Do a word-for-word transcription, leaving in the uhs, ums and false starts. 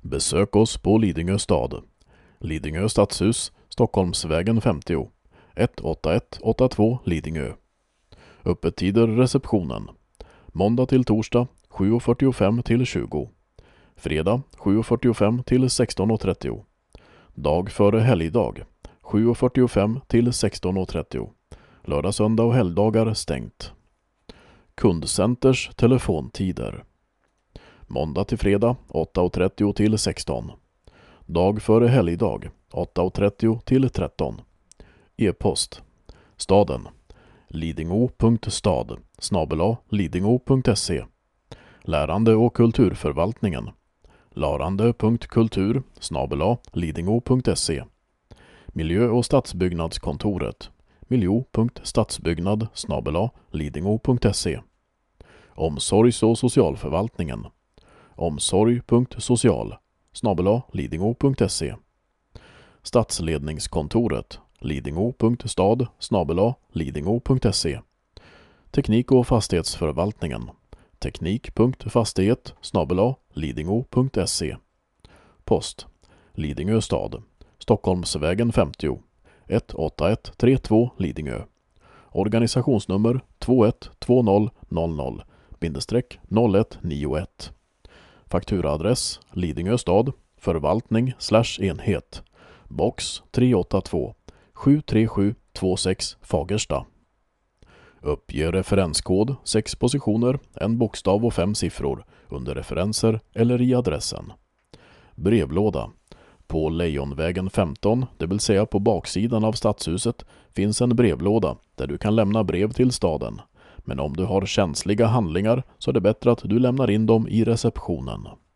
Besök oss på Lidingö stad. Lidingö stadshus, Stockholmsvägen femtio, ett åtta ett åtta två Lidingö. Öppettider receptionen. Måndag till torsdag sju fyrtiofem till tjugo. Fredag sju fyrtiofem till sexton trettio. Dag före helgdag sju fyrtiofem till sexton trettio. Lördag, söndag och helgdagar stängt. Kundcenters telefontider. Måndag till fredag åtta trettio till sexton. Dag före helgdag åtta trettio till tretton. E-post. Staden. lidingö.stad snabel-a lidingö.se. Lärande och kulturförvaltningen. larande.kultur snabel-a lidingö.se. Miljö- och stadsbyggnadskontoret. miljo.stadsbyggnad snabel-a lidingö.se. Omsorgs- och socialförvaltningen. omsorg.social snabel-a lidingö.se. Stadsledningskontoret. lidingö.stad snabel-a lidingö.se. Teknik- och fastighetsförvaltningen. teknik.fastighet snabel-a lidingö.se. Post. Lidingö stad. Stockholmsvägen femtio, ett åtta ett tre två Lidingö. Organisationsnummer två ett två noll noll noll noll ett nio ett. Fakturaadress Lidingö stad, förvaltning slash enhet, box tre åtta två sju tre sju två sex Fagersta. Uppge referenskod sex positioner, en bokstav och fem siffror under referenser eller i adressen. Brevlåda. På Lejonvägen femton, det vill säga på baksidan av stadshuset, finns en brevlåda där du kan lämna brev till staden. Men om du har känsliga handlingar så är det bättre att du lämnar in dem i receptionen.